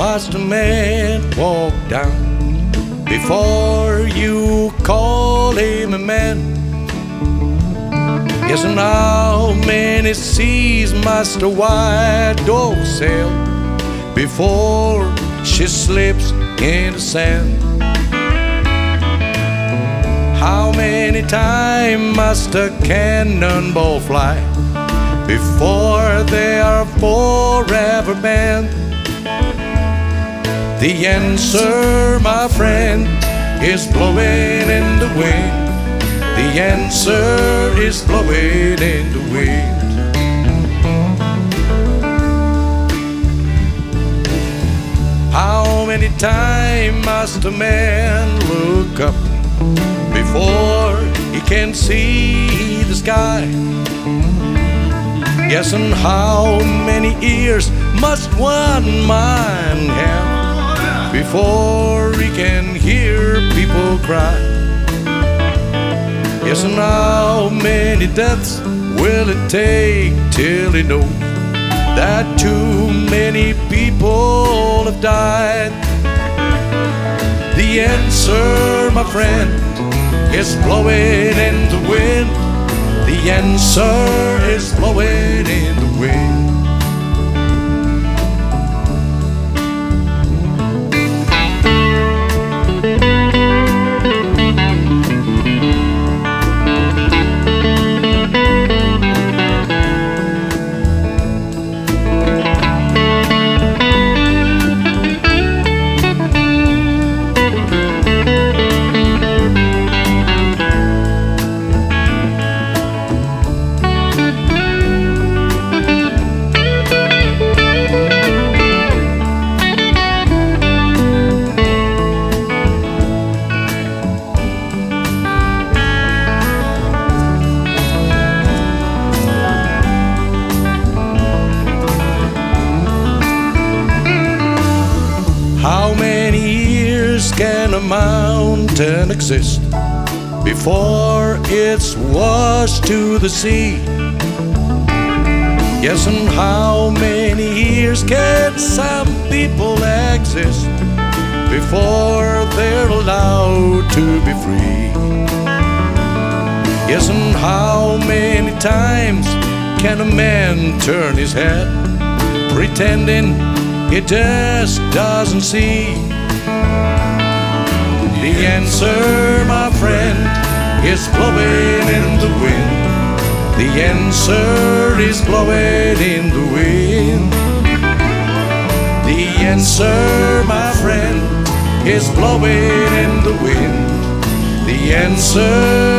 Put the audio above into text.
must a man walk down before you call him a man? Yes, and how many seas must a white dove sail before she slips in the sand? How many times must a cannonball fly before they are forever banned? The answer, my friend, is blowing in the wind. The answer is blowing in the wind. How many times must a man look up before he can see the sky? Yes, and how many ears must one man have before he can hear people cry? Yes, and how many deaths will it take till he knows that too many people have died? The answer, my friend, is blowing in the wind. The answer is blowing in the wind. How many years can a mountain exist before it's washed to the sea? Yes, and how many years can some people exist before they're allowed to be free? Yes, and how many times can a man turn his head pretending he just doesn't see? The answer, my friend, is blowing in the wind. The answer is blowing in the wind. The answer, my friend, is blowing in the wind. The answer